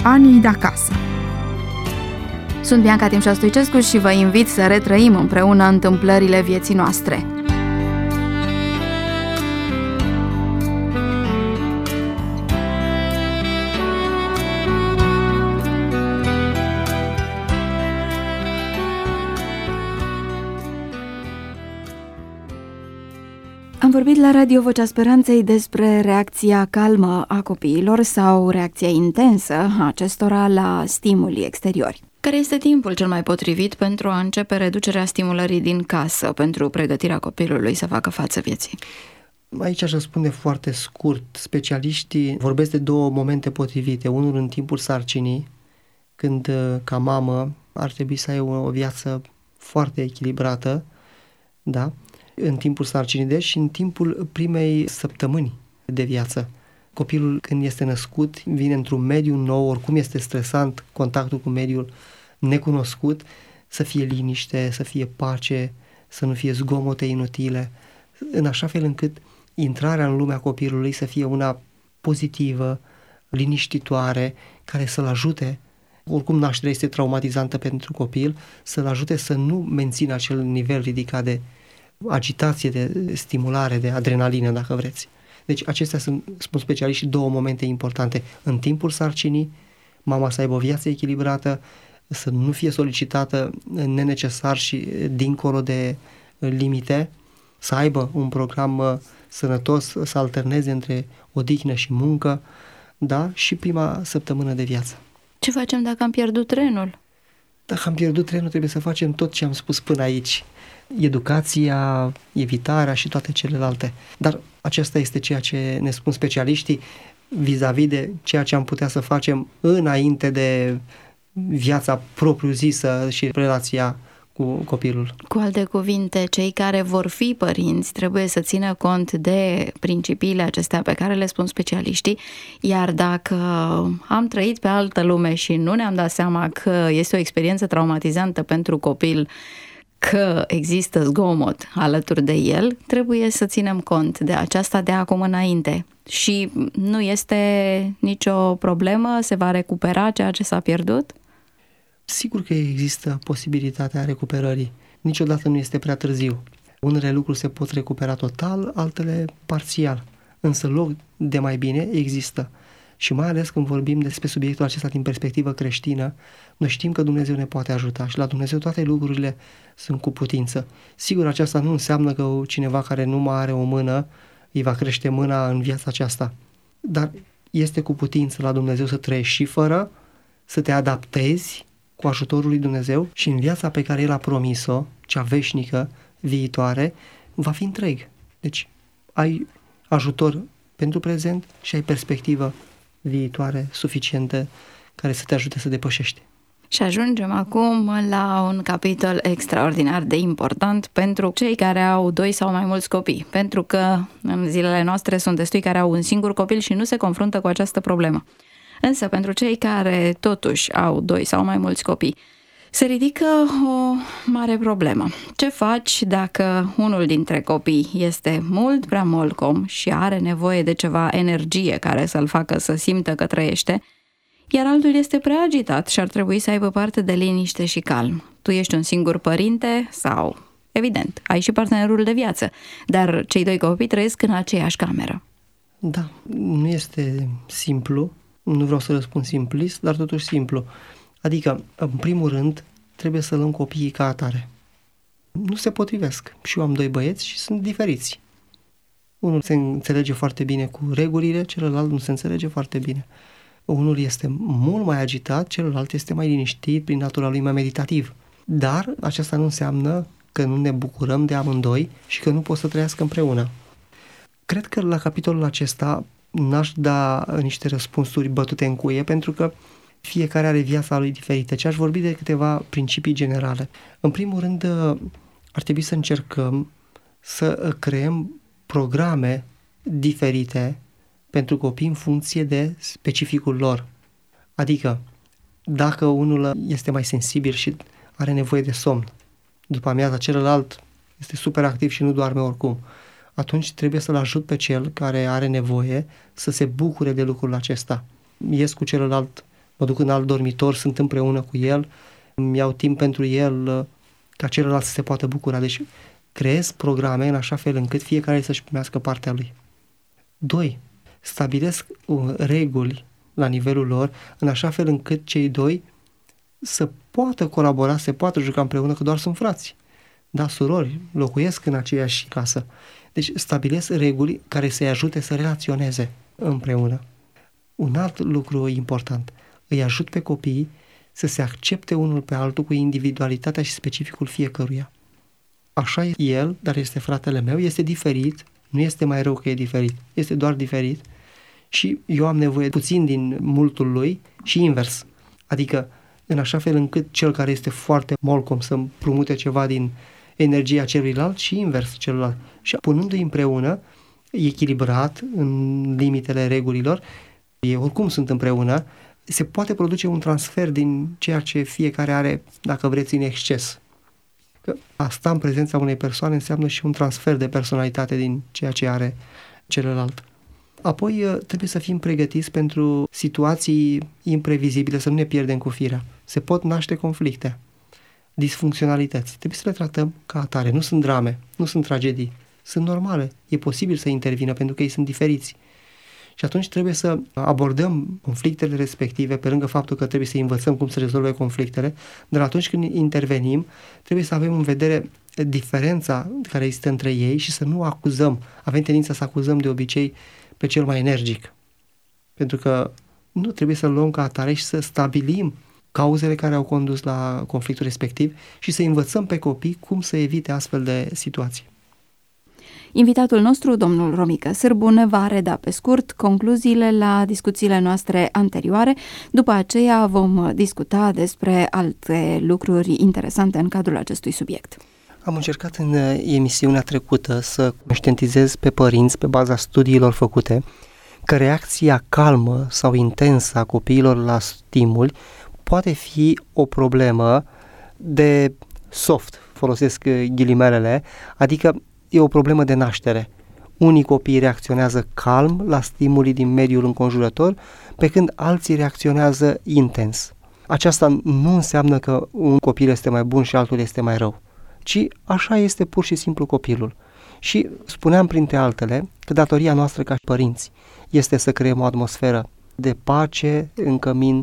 Anii de acasă. Sunt Bianca Timșa Stoicescu și vă invit să retrăim împreună întâmplările vieții noastre. Am vorbit la Radio Vocea Speranței despre reacția calmă a copiilor sau reacția intensă a acestora la stimuli exteriori. Care este timpul cel mai potrivit pentru a începe reducerea stimulării din casă, pentru pregătirea copilului să facă față vieții? Aici aș răspunde foarte scurt. Specialiștii vorbesc de două momente potrivite. Unul în timpul sarcinii, când ca mamă ar trebui să ai o viață foarte echilibrată, da? În timpul sarcinii, deci, și în timpul primei săptămâni de viață. Copilul, când este născut, vine într-un mediu nou, oricum este stresant contactul cu mediul necunoscut, să fie liniște, să fie pace, să nu fie zgomote inutile, în așa fel încât intrarea în lumea copilului să fie una pozitivă, liniștitoare, care să-l ajute, oricum nașterea este traumatizantă pentru copil, să-l ajute să nu mențină acel nivel ridicat de agitație, de stimulare, de adrenalină, dacă vreți. Deci acestea sunt, spun specialiștii, două momente importante. În timpul sarcinii, mama să aibă o viață echilibrată, să nu fie solicitată nenecesar și dincolo de limite, să aibă un program sănătos, să alterneze între odihnă și muncă, da? Și prima săptămână de viață. Ce facem dacă am pierdut trenul? Dacă am pierdut trenul, trebuie să facem tot ce am spus până aici. Educația, evitarea și toate celelalte. Dar acesta este ceea ce ne spun specialiștii vis-a-vis de ceea ce am putea să facem înainte de viața propriu-zisă și relația cu copilul. Cu alte cuvinte, cei care vor fi părinți trebuie să țină cont de principiile acestea pe care le spun specialiștii, iar dacă am trăit pe altă lume și nu ne-am dat seama că este o experiență traumatizantă pentru copil, că există zgomot alături de el, trebuie să ținem cont de aceasta de acum înainte. Și nu este nicio problemă, se va recupera ceea ce s-a pierdut? Sigur că există posibilitatea recuperării. Niciodată nu este prea târziu. Unele lucruri se pot recupera total, altele parțial. Însă loc de mai bine există. Și mai ales când vorbim despre subiectul acesta din perspectivă creștină, noi știm că Dumnezeu ne poate ajuta și la Dumnezeu toate lucrurile sunt cu putință. Sigur, aceasta nu înseamnă că cineva care nu mai are o mână îi va crește mâna în viața aceasta. Dar este cu putință la Dumnezeu să trăiești și fără, să te adaptezi cu ajutorul lui Dumnezeu și în viața pe care El a promis-o, cea veșnică, viitoare, va fi întreg. Deci ai ajutor pentru prezent și ai perspectivă viitoare suficientă care să te ajute să depășești. Și ajungem acum la un capitol extraordinar de important pentru cei care au 2 sau mai mulți copii, pentru că în zilele noastre sunt destui care au un singur copil și nu se confruntă cu această problemă. Însă pentru cei care totuși au 2 sau mai mulți copii, se ridică o mare problemă. Ce faci dacă unul dintre copii este mult prea molcom și are nevoie de ceva energie care să-l facă să simtă că trăiește, iar altul este prea agitat și ar trebui să aibă parte de liniște și calm? Tu ești un singur părinte sau, evident, ai și partenerul de viață, dar cei 2 copii trăiesc în aceeași cameră. Da, nu este simplu, nu vreau să răspund simplist, dar totuși simplu. Adică, în primul rând, trebuie să luăm copiii ca atare. Nu se potrivesc. Și eu am 2 băieți și sunt diferiți. Unul se înțelege foarte bine cu regulile, celălalt nu se înțelege foarte bine. Unul este mult mai agitat, celălalt este mai liniștit, prin natura lui mai meditativ. Dar aceasta nu înseamnă că nu ne bucurăm de amândoi și că nu pot să trăiască împreună. Cred că la capitolul acesta n-aș da niște răspunsuri bătute în cuie, pentru că fiecare are viața lui diferită, ci aș vorbi de câteva principii generale. În primul rând, ar trebui să încercăm să creăm programe diferite pentru copii în funcție de specificul lor. Adică, dacă unul este mai sensibil și are nevoie de somn, după amiaza celălalt este super activ și nu doarme oricum, atunci trebuie să-l ajut pe cel care are nevoie să se bucure de lucrul acesta. Ies cu celălalt mă duc în alt dormitor, sunt împreună cu el, îmi iau timp pentru el ca celălalt să se poată bucura. Deci creez programe în așa fel încât fiecare să-și primească partea lui. 2. Stabilesc reguli la nivelul lor în așa fel încât cei doi să poată colabora, să poată juca împreună, că doar sunt frați. Da, surori, locuiesc în aceeași casă. Deci stabilesc reguli care să-i ajute să relaționeze împreună. Un alt lucru important, îi ajut pe copii să se accepte unul pe altul cu individualitatea și specificul fiecăruia. Așa e el, dar este fratele meu, este diferit, nu este mai rău că e diferit, este doar diferit și eu am nevoie puțin din multul lui și invers. Adică în așa fel încât cel care este foarte molcom să împrumute ceva din energia celuilalt și invers celălalt. Și punându-i împreună, echilibrat, în limitele regulilor, ei oricum sunt împreună, se poate produce un transfer din ceea ce fiecare are, dacă vreți, în exces. Că a sta în prezența unei persoane înseamnă și un transfer de personalitate din ceea ce are celălalt. Apoi trebuie să fim pregătiți pentru situații imprevizibile, să nu ne pierdem cu firea. Se pot naște conflicte, disfuncționalități. Trebuie să le tratăm ca atare. Nu sunt drame, nu sunt tragedii. Sunt normale. E posibil să intervină pentru că ei sunt diferiți. Și atunci trebuie să abordăm conflictele respective, pe lângă faptul că trebuie să învățăm cum să rezolve conflictele, dar atunci când intervenim, trebuie să avem în vedere diferența care există între ei și să nu acuzăm. Avem tendința să acuzăm de obicei pe cel mai energic. Pentru că nu trebuie să-l luăm ca atare și să stabilim cauzele care au condus la conflictul respectiv și să învățăm pe copii cum să evite astfel de situații. Invitatul nostru, domnul Romică Sârbu, ne va reda pe scurt concluziile la discuțiile noastre anterioare. După aceea vom discuta despre alte lucruri interesante în cadrul acestui subiect. Am încercat în emisiunea trecută să conștientizez pe părinți, pe baza studiilor făcute, că reacția calmă sau intensă a copiilor la stimuli poate fi o problemă de soft, folosesc ghilimelele, adică e o problemă de naștere. Unii copii reacționează calm la stimulii din mediul înconjurător, pe când alții reacționează intens. Aceasta nu înseamnă că un copil este mai bun și altul este mai rău, ci așa este pur și simplu copilul. Și spuneam printre altele că datoria noastră ca părinți este să creăm o atmosferă de pace în cămin,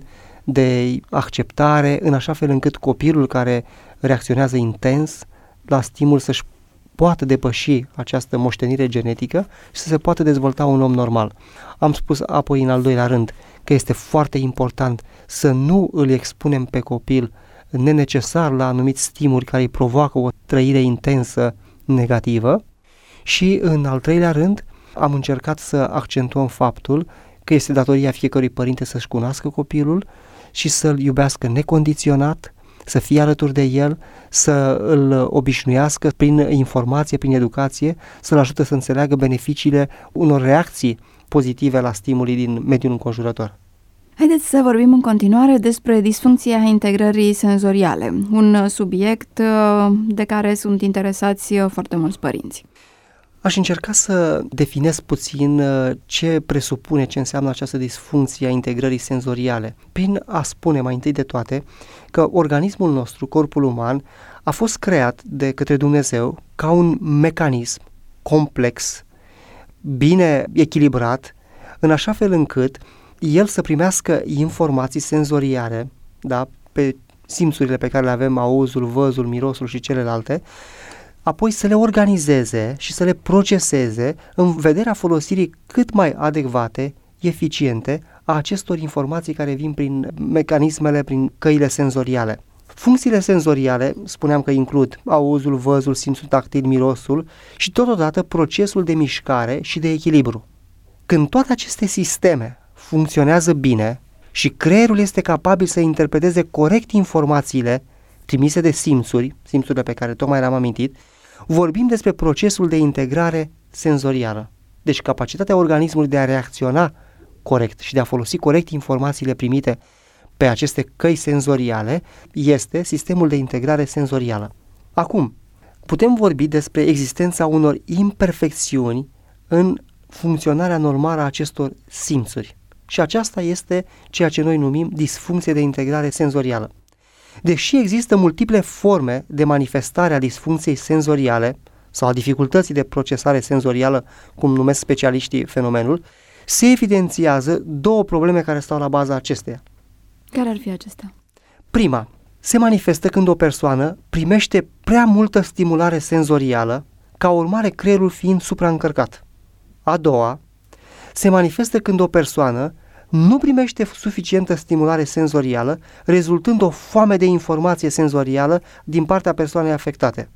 de acceptare, în așa fel încât copilul care reacționează intens la stimul să-și poată depăși această moștenire genetică și să se poată dezvolta un om normal. Am spus apoi în al doilea rând că este foarte important să nu îl expunem pe copil nenecesar la anumiți stimuli care îi provoacă o trăire intensă negativă și în al treilea rând am încercat să accentuăm faptul că este datoria fiecărui părinte să-și cunoască copilul și să-l iubească necondiționat, să fie alături de el, să îl obișnuiască prin informație, prin educație, să-l ajute să înțeleagă beneficiile unor reacții pozitive la stimulii din mediul înconjurător. Haideți să vorbim în continuare despre disfuncția integrării senzoriale, un subiect de care sunt interesați foarte mulți părinți. Aș încerca să definez puțin ce presupune, ce înseamnă această disfuncție a integrării senzoriale, prin a spune mai întâi de toate că organismul nostru, corpul uman, a fost creat de către Dumnezeu ca un mecanism complex, bine echilibrat, în așa fel încât el să primească informații senzoriale, da, pe simțurile pe care le avem, auzul, văzul, mirosul și celelalte, apoi să le organizeze și să le proceseze în vederea folosirii cât mai adecvate, eficiente a acestor informații care vin prin mecanismele, prin căile senzoriale. Funcțiile senzoriale, spuneam că includ auzul, văzul, simțul tactil, mirosul și totodată procesul de mișcare și de echilibru. Când toate aceste sisteme funcționează bine și creierul este capabil să interpreteze corect informațiile trimise de simțurile pe care tocmai le-am amintit, vorbim despre procesul de integrare senzorială. Deci capacitatea organismului de a reacționa corect și de a folosi corect informațiile primite pe aceste căi senzoriale este sistemul de integrare senzorială. Acum, putem vorbi despre existența unor imperfecțiuni în funcționarea normală a acestor simțuri. Și aceasta este ceea ce noi numim disfuncție de integrare senzorială. Deși există multiple forme de manifestare a disfuncției senzoriale sau a dificultății de procesare senzorială, cum numesc specialiștii fenomenul, se evidențiază două probleme care stau la baza acesteia. Care ar fi acestea? Prima, se manifestă când o persoană primește prea multă stimulare senzorială, ca urmare creierul fiind supraîncărcat. A doua, se manifestă când o persoană nu primește suficientă stimulare senzorială, rezultând o foame de informație senzorială din partea persoanei afectate.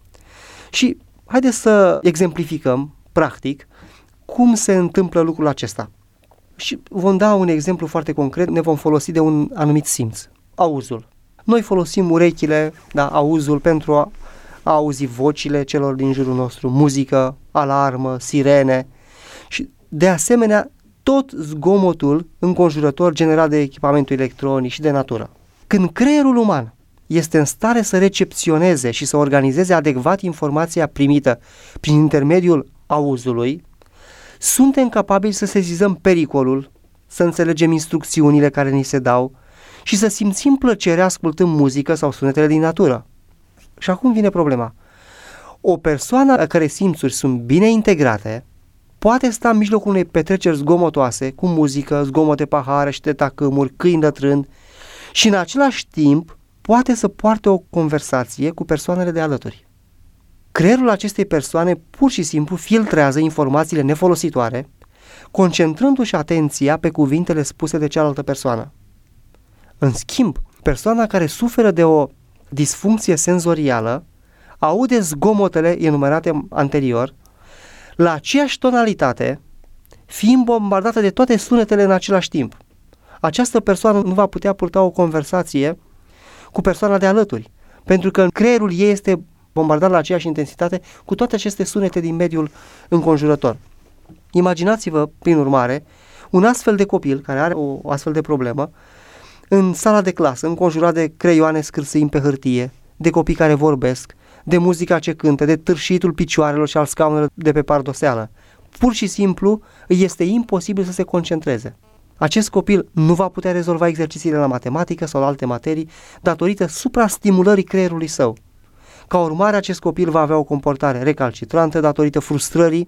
Și haideți să exemplificăm, practic, cum se întâmplă lucrul acesta. Și vom da un exemplu foarte concret, ne vom folosi de un anumit simț, auzul. Noi folosim urechile, auzul, pentru a auzi vocile celor din jurul nostru, muzică, alarmă, sirene și, de asemenea, tot zgomotul înconjurător generat de echipamentul electronic și de natură. Când creierul uman este în stare să recepționeze și să organizeze adecvat informația primită prin intermediul auzului, suntem capabili să sesizăm pericolul, să înțelegem instrucțiunile care ni se dau și să simțim plăcerea ascultând muzică sau sunetele din natură. Și acum vine problema. O persoană a cărei simțuri sunt bine integrate poate sta în mijlocul unei petreceri zgomotoase, cu muzică, zgomot de pahare și de tacâmuri, câini lătrând, și în același timp poate să poarte o conversație cu persoanele de alături. Creierul acestei persoane pur și simplu filtrează informațiile nefolositoare, concentrându-și atenția pe cuvintele spuse de cealaltă persoană. În schimb, persoana care suferă de o disfuncție senzorială aude zgomotele enumerate anterior la aceeași tonalitate, fiind bombardată de toate sunetele în același timp. Această persoană nu va putea purta o conversație cu persoana de alături, pentru că creierul ei este bombardat la aceeași intensitate cu toate aceste sunete din mediul înconjurător. Imaginați-vă, prin urmare, un astfel de copil care are o astfel de problemă în sala de clasă, înconjurat de creioane scârțâind pe hârtie, de copii care vorbesc, de muzica ce cântă, de târșitul picioarelor și al scaunelor de pe pardoseală. Pur și simplu îi este imposibil să se concentreze. Acest copil nu va putea rezolva exercițiile la matematică sau la alte materii datorită suprastimulării creierului său. Ca urmare, acest copil va avea o comportare recalcitrantă datorită frustrării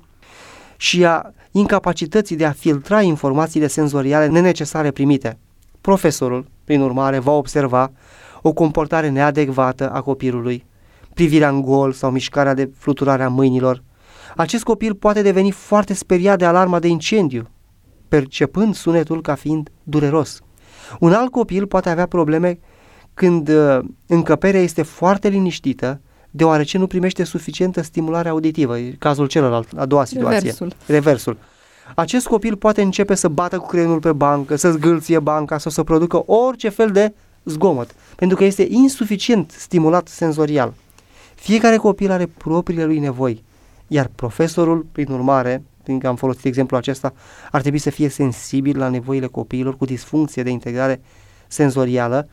și a incapacității de a filtra informațiile senzoriale nenecesare primite. Profesorul, prin urmare, va observa o comportare neadecvată a copilului, privirea în gol sau mișcarea de fluturare a mâinilor. Acest copil poate deveni foarte speriat de alarma de incendiu, percepând sunetul ca fiind dureros. Un alt copil poate avea probleme când încăperea este foarte liniștită, deoarece nu primește suficientă stimulare auditivă. E cazul celălalt, a doua situație. Reversul. Acest copil poate începe să bată cu creionul pe bancă, să zgâlție banca sau să producă orice fel de zgomot, pentru că este insuficient stimulat senzorial. Fiecare copil are propriile lui nevoi, iar profesorul, prin urmare, fiindcă am folosit exemplul acesta, ar trebui să fie sensibil la nevoile copiilor cu disfuncție de integrare senzorială,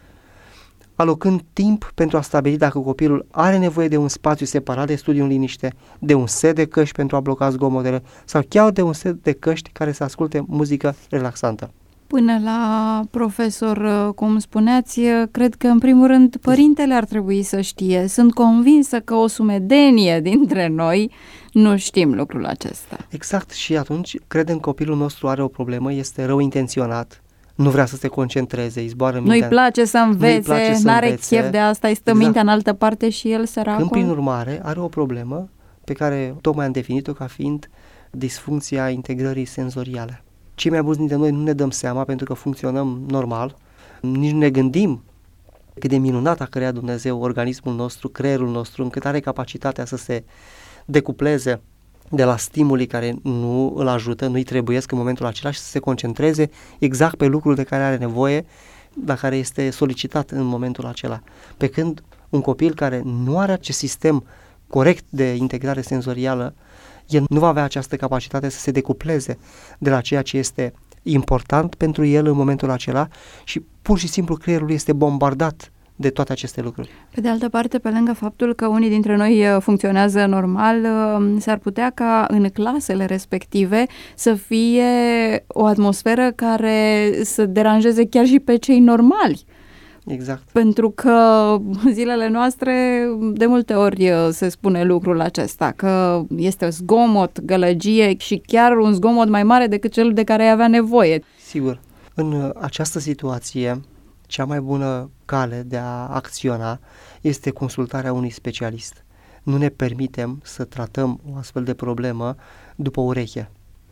alocând timp pentru a stabili dacă copilul are nevoie de un spațiu separat de studiu în liniște, de un set de căști pentru a bloca zgomotele sau chiar de un set de căști care să asculte muzică relaxantă. Până la profesor, cum spuneați, cred că în primul rând părintele ar trebui să știe. Sunt convinsă că o sumedenie dintre noi nu știm lucrul acesta. Exact, și atunci credem că copilul nostru are o problemă, este rău intenționat, nu vrea să se concentreze, îi zboară mintea. Nu-i place să învețe, n-are chef de asta, îi stă mintea în altă parte și el săracul. Când, prin urmare, are o problemă pe care tocmai am definit-o ca fiind disfuncția integrării senzoriale. Cei mai mulți dintre noi nu ne dăm seama pentru că funcționăm normal, nici nu ne gândim cât de minunat a creat Dumnezeu organismul nostru, creierul nostru, încât are capacitatea să se decupleze de la stimulii care nu îl ajută, nu-i trebuiesc în momentul acela și să se concentreze exact pe lucrul de care are nevoie, la care este solicitat în momentul acela. Pe când un copil care nu are acest sistem corect de integrare senzorială, el nu va avea această capacitate să se decupleze de la ceea ce este important pentru el în momentul acela și pur și simplu creierul este bombardat de toate aceste lucruri. Pe de altă parte, pe lângă faptul că unii dintre noi funcționează normal, s-ar putea ca în clasele respective să fie o atmosferă care să deranjeze chiar și pe cei normali. Exact. Pentru că zilele noastre de multe ori se spune lucrul acesta, că este zgomot, gălăgie și chiar un zgomot mai mare decât cel de care ai avea nevoie. Sigur. În această situație, cea mai bună cale de a acționa este consultarea unui specialist. Nu ne permitem să tratăm o astfel de problemă după ureche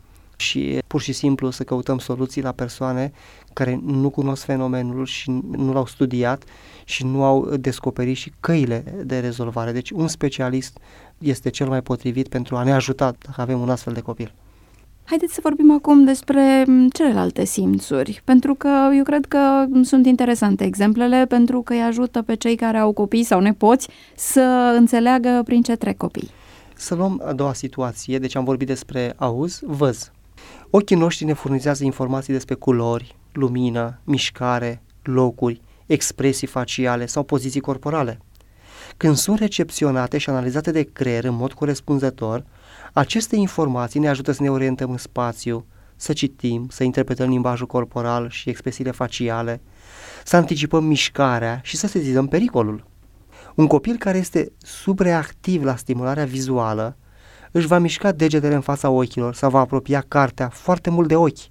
și pur și simplu să căutăm soluții la persoane care nu cunosc fenomenul și nu l-au studiat și nu au descoperit și căile de rezolvare. Deci un specialist este cel mai potrivit pentru a ne ajuta dacă avem un astfel de copil. Haideți să vorbim acum despre celelalte simțuri, pentru că eu cred că sunt interesante exemplele, pentru că îi ajută pe cei care au copii sau nepoți să înțeleagă prin ce trec copii. Să luăm a doua situație, deci am vorbit despre auz, văz. Ochii noștri ne furnizează informații despre culori, lumină, mișcare, locuri, expresii faciale sau poziții corporale. Când sunt recepționate și analizate de creier în mod corespunzător, aceste informații ne ajută să ne orientăm în spațiu, să citim, să interpretăm limbajul corporal și expresiile faciale, să anticipăm mișcarea și să sesizăm pericolul. Un copil care este subreactiv la stimularea vizuală își va mișca degetele în fața ochilor sau va apropia cartea foarte mult de ochi.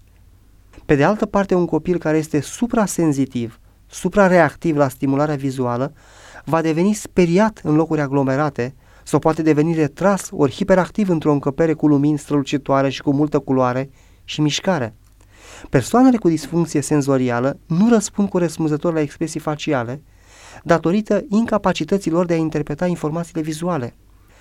Pe de altă parte, un copil care este suprasenzitiv, suprareactiv la stimularea vizuală va deveni speriat în locuri aglomerate sau poate deveni retras ori hiperactiv într-o încăpere cu lumini strălucitoare și cu multă culoare și mișcare. Persoanele cu disfuncție senzorială nu răspund corespunzător la expresii faciale datorită incapacităților de a interpreta informațiile vizuale.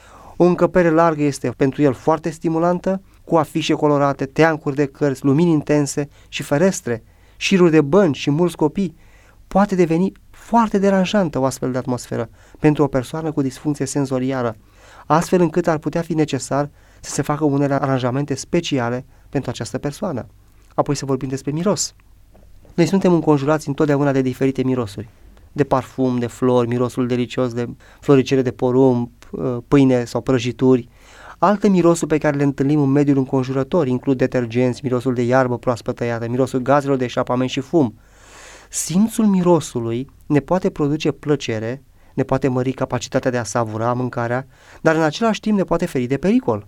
O încăpere largă este pentru el foarte stimulantă, cu afișe colorate, teancuri de cărți, lumini intense și ferestre, șiruri de bănci și mulți copii. Poate deveni foarte deranjantă o astfel de atmosferă pentru o persoană cu disfuncție senzorială, astfel încât ar putea fi necesar să se facă unele aranjamente speciale pentru această persoană. Apoi să vorbim despre miros. Noi suntem înconjurați întotdeauna de diferite mirosuri, de parfum, de flori, mirosul delicios de floricele de porumb, pâine sau prăjituri. Alte mirosuri pe care le întâlnim în mediul înconjurător includ detergenți, mirosul de iarbă proaspăt tăiată, mirosul gazelor de eșapament și fum. Simțul mirosului ne poate produce plăcere, ne poate mări capacitatea de a savura mâncarea, dar în același timp ne poate feri de pericol.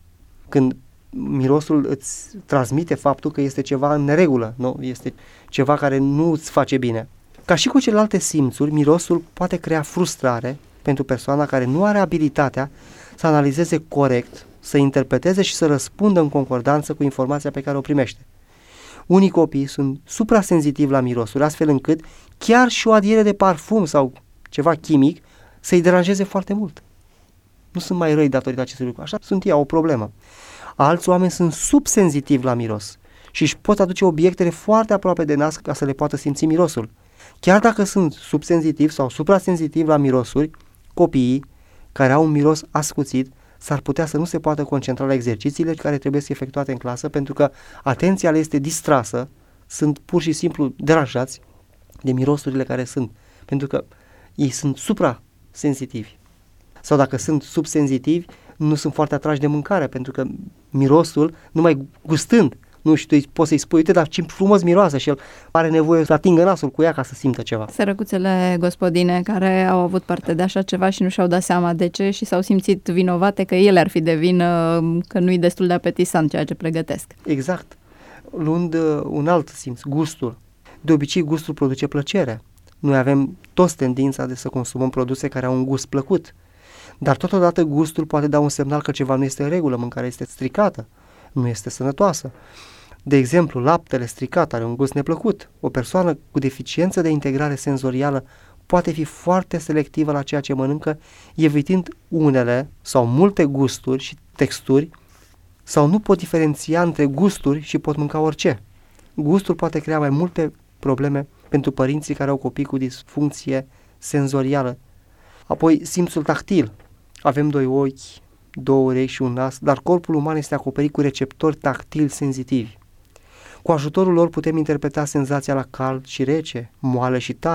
Când mirosul îți transmite faptul că este ceva în neregulă, nu? Este ceva care nu îți face bine. Ca și cu celelalte simțuri, mirosul poate crea frustrare pentru persoana care nu are abilitatea să analizeze corect, să interpreteze și să răspundă în concordanță cu informația pe care o primește. Unii copii sunt suprasenzitivi la mirosuri, astfel încât chiar și o adiere de parfum sau ceva chimic să-i deranjeze foarte mult. Nu sunt mai răi datorită acestui lucru, așa sunt ei, au o problemă. Alți oameni sunt subsenzitivi la miros și își pot aduce obiectele foarte aproape de nas ca să le poată simți mirosul. Chiar dacă sunt subsenzitivi sau suprasenzitivi la mirosuri, copiii care au un miros ascuțit s-ar putea să nu se poată concentra la exercițiile care trebuie să efectuate în clasă pentru că atenția le este distrasă, sunt pur și simplu deranjați de mirosurile care sunt, pentru că ei sunt suprasenzitivi. Sau dacă sunt subsenzitivi, nu sunt foarte atrași de mâncare, pentru că mirosul, numai gustând, nu știu, tu poți să-i spui, uite, dar ce frumos miroase și el are nevoie să atingă nasul cu ea ca să simtă ceva. Sărăcuțele gospodine care au avut parte de așa ceva și nu și-au dat seama de ce și s-au simțit vinovate că ele ar fi de vină, că nu-i destul de apetisant ceea ce pregătesc. Exact. Luând un alt simț, gustul. De obicei, gustul produce plăcere. Noi avem toți tendința de să consumăm produse care au un gust plăcut. Dar totodată gustul poate da un semnal că ceva nu este în regulă, mâncarea este stricată, nu este sănătoasă. De exemplu, laptele stricat are un gust neplăcut. O persoană cu deficiență de integrare senzorială poate fi foarte selectivă la ceea ce mănâncă, evitând unele sau multe gusturi și texturi, sau nu pot diferenția între gusturi și pot mânca orice. Gustul poate crea mai multe probleme pentru părinții care au copii cu disfuncție senzorială. Apoi, simțul tactil. Avem doi ochi, două urechi și un nas, dar corpul uman este acoperit cu receptori tactili senzitivi. Cu ajutorul lor putem interpreta senzația la cald și rece, moale și tare,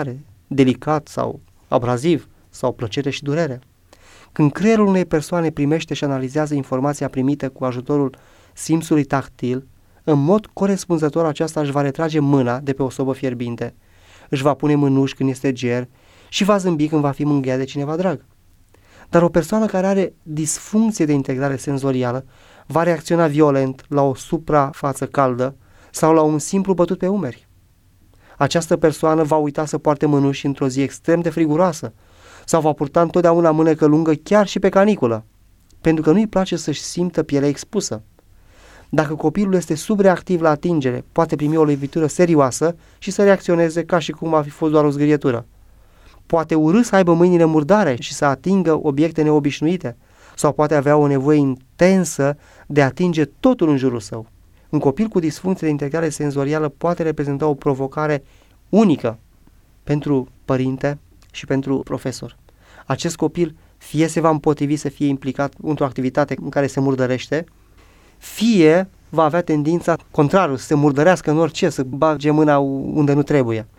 delicat sau abraziv sau plăcere și durere. Când creierul unei persoane primește și analizează informația primită cu ajutorul simțului tactil, în mod corespunzător aceasta își va retrage mâna de pe o sobă fierbinte, își va pune mânuși când este ger și va zâmbi când va fi mângâiat de cineva drag. Dar o persoană care are disfuncție de integrare senzorială va reacționa violent la o suprafață caldă sau la un simplu bătut pe umeri. Această persoană va uita să poarte mânuși într-o zi extrem de friguroasă sau va purta întotdeauna mânecă lungă chiar și pe caniculă, pentru că nu-i place să-și simtă pielea expusă. Dacă copilul este subreactiv la atingere, poate primi o lovitură serioasă și să reacționeze ca și cum ar fi fost doar o zgârietură. Poate urâ să aibă mâinile murdare și să atingă obiecte neobișnuite, sau poate avea o nevoie intensă de a atinge totul în jurul său. Un copil cu disfuncție de integrare senzorială poate reprezenta o provocare unică pentru părinte și pentru profesor. Acest copil fie se va împotrivi să fie implicat într-o activitate în care se murdărește, fie va avea tendința contrarul, să se murdărească în orice, să bage mâna unde nu trebuie.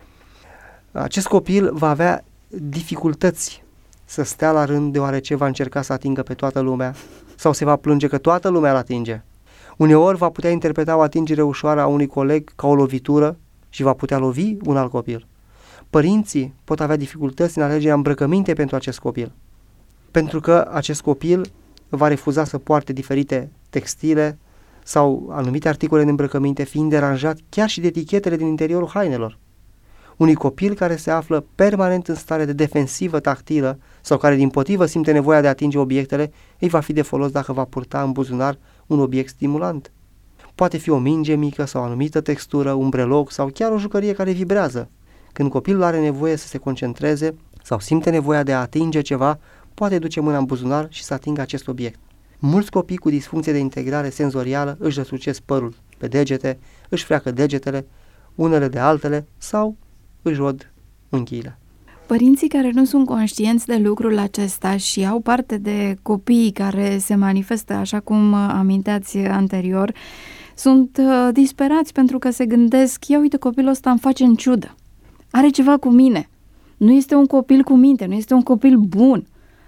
Acest copil va avea dificultăți să stea la rând deoarece va încerca să atingă pe toată lumea sau se va plânge că toată lumea îl atinge. Uneori va putea interpreta o atingere ușoară a unui coleg ca o lovitură și va putea lovi un alt copil. Părinții pot avea dificultăți în alegerea îmbrăcăminte pentru acest copil, pentru că acest copil va refuza să poarte diferite textile sau anumite articole de îmbrăcăminte, fiind deranjat chiar și de etichetele din interiorul hainelor. Unui copil care se află permanent în stare de defensivă tactilă sau care dimpotrivă simte nevoia de a atinge obiectele, îi va fi de folos dacă va purta în buzunar un obiect stimulant. Poate fi o minge mică sau o anumită textură, un breloc sau chiar o jucărie care vibrează. Când copilul are nevoie să se concentreze sau simte nevoia de a atinge ceva, poate duce mâna în buzunar și să atingă acest obiect. Mulți copii cu disfuncție de integrare senzorială își răsucesc părul pe degete, își freacă degetele, unele de altele sau își rod unghiile. Părinții care nu sunt conștienți de lucrul acesta și au parte de copii care se manifestă, așa cum aminteați anterior, sunt disperați pentru că se gândesc, ia uite, copilul ăsta îmi face în ciudă, are ceva cu mine, nu este un copil cu minte, nu este un copil bun.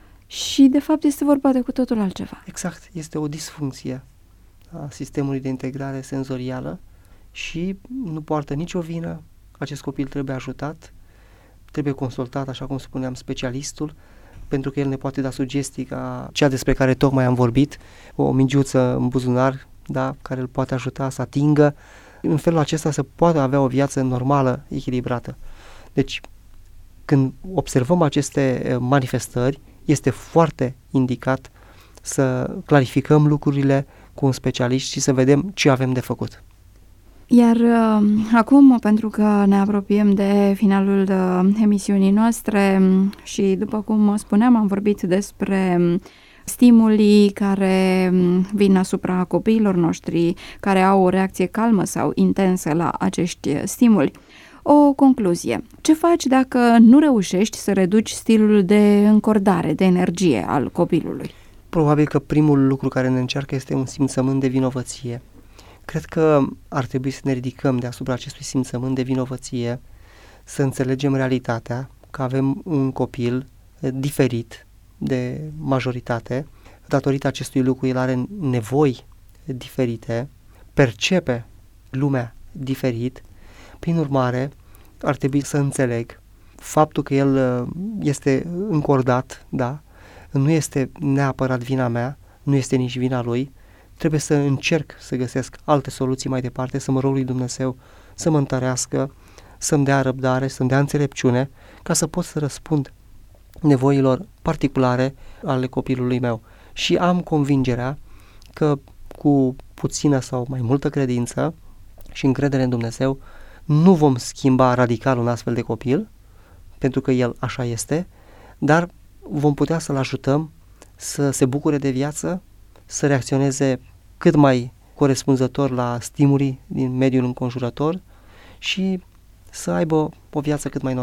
Și de fapt este vorba de cu totul altceva. Exact, este o disfuncție a sistemului de integrare senzorială și nu poartă nicio vină. Acest copil trebuie ajutat, trebuie consultat, așa cum spuneam, specialistul, pentru că el ne poate da sugestii ca cea despre care tocmai am vorbit, o mingiuță în buzunar, da, care îl poate ajuta să atingă. În felul acesta să poată avea o viață normală, echilibrată. Deci, când observăm aceste manifestări, este foarte indicat să clarificăm lucrurile cu un specialist și să vedem ce avem de făcut. Iar acum, pentru că ne apropiem de finalul emisiunii noastre și, după cum spuneam, am vorbit despre stimulii care vin asupra copiilor noștri, care au o reacție calmă sau intensă la acești stimuli. O concluzie. Ce faci dacă nu reușești să reduci stilul de încordare, de energie al copilului? Probabil că primul lucru care ne încearcă este un simțământ de vinovăție. Cred că ar trebui să ne ridicăm deasupra acestui simțământ de vinovăție, să înțelegem realitatea, că avem un copil diferit de majoritate. Datorită acestui lucru, el are nevoi diferite, percepe lumea diferit. Prin urmare, ar trebui să înțeleg faptul că el este încordat, da, nu este neapărat vina mea, nu este nici vina lui. Trebuie să încerc să găsesc alte soluții mai departe, să mă rog lui Dumnezeu să mă întărească, să-mi dea răbdare, să-mi dea înțelepciune, ca să pot să răspund nevoilor particulare ale copilului meu. Și am convingerea că cu puțină sau mai multă credință și încredere în Dumnezeu, nu vom schimba radical un astfel de copil, pentru că el așa este, dar vom putea să-l ajutăm să se bucure de viață, să reacționeze cât mai corespunzător la stimulii din mediul înconjurător și să aibă o viață cât mai normală.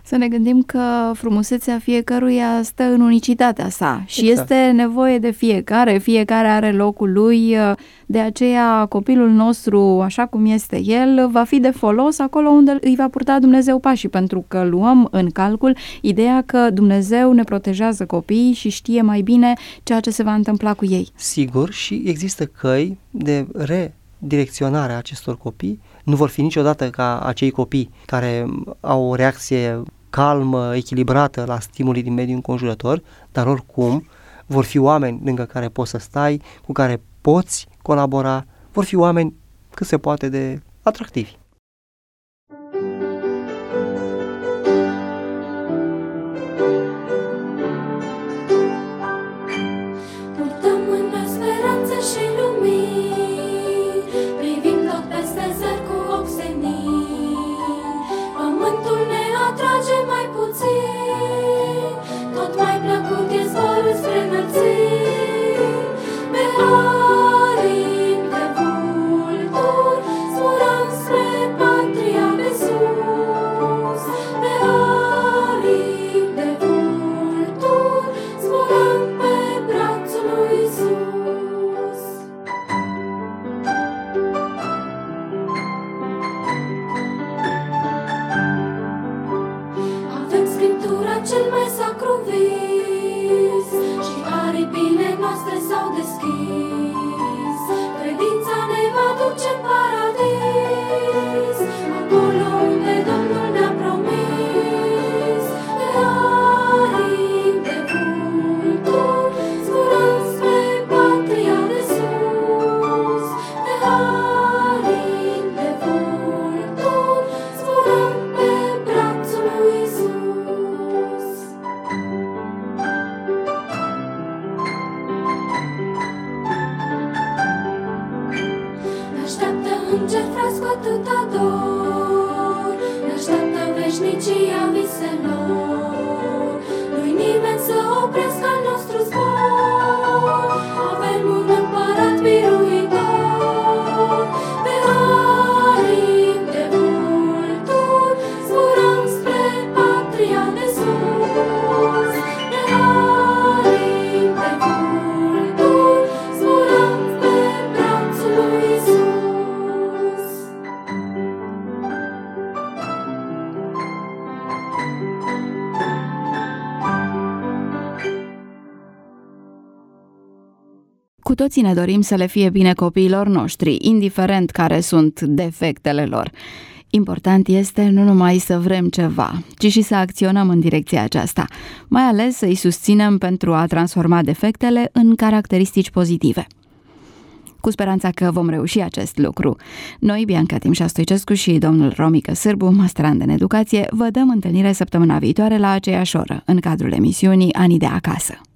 Să ne gândim că frumusețea fiecăruia stă în unicitatea sa și Exact. este nevoie de fiecare are locul lui, de aceea copilul nostru, așa cum este el, va fi de folos acolo unde îi va purta Dumnezeu pașii, pentru că luăm în calcul ideea că Dumnezeu ne protejează copiii și știe mai bine ceea ce se va întâmpla cu ei. Sigur, și există căi de redirecționare a acestor copii. Nu vor fi niciodată ca acei copii care au o reacție calmă, echilibrată la stimulii din mediul înconjurător, dar oricum vor fi oameni lângă care poți să stai, cu care poți colabora, vor fi oameni cât se poate de atractivi. Purtăm în noi speranțe și lumini, privim tot peste zer cu ochi senini. Pământul ne atrage mai puțin, tot mai plăcut e zborul spre înălțimi. Pe aripi de vulturi zburăm spre patria de sus. Pe aripi de vulturi zburăm pe brațul lui Iisus. Avem Scriptura cel mai sacru vis și aripile noastre s-au deschis. Credința ne va duce în paradis, acolo unde Domnul ne-a promis. Pe aripi de vulturi zburăm spre patria de sus. Pe aripi de vulturi zburăm pe brațul lui Iisus. Ne așteaptă îngeri frați cu atâta dor, ne așteaptă veșnicia viselor. Nu-i nimeni să oprească al nostru zbor, avem un împărat biruitor. Pe aripi de vulturi zburăm spre patria de sus. Pe aripi de vulturi zburăm pe brațul lui Iisus. Cu toții ne dorim să le fie bine copiilor noștri, indiferent care sunt defectele lor. Important este nu numai să vrem ceva, ci și să acționăm în direcția aceasta, mai ales să îi susținem pentru a transforma defectele în caracteristici pozitive. Cu speranța că vom reuși acest lucru. Noi, Bianca Timșa Stoicescu și domnul Romică Sârbu, masterand în educație, vă dăm întâlnire săptămâna viitoare la aceeași oră, în cadrul emisiunii Anii de acasă.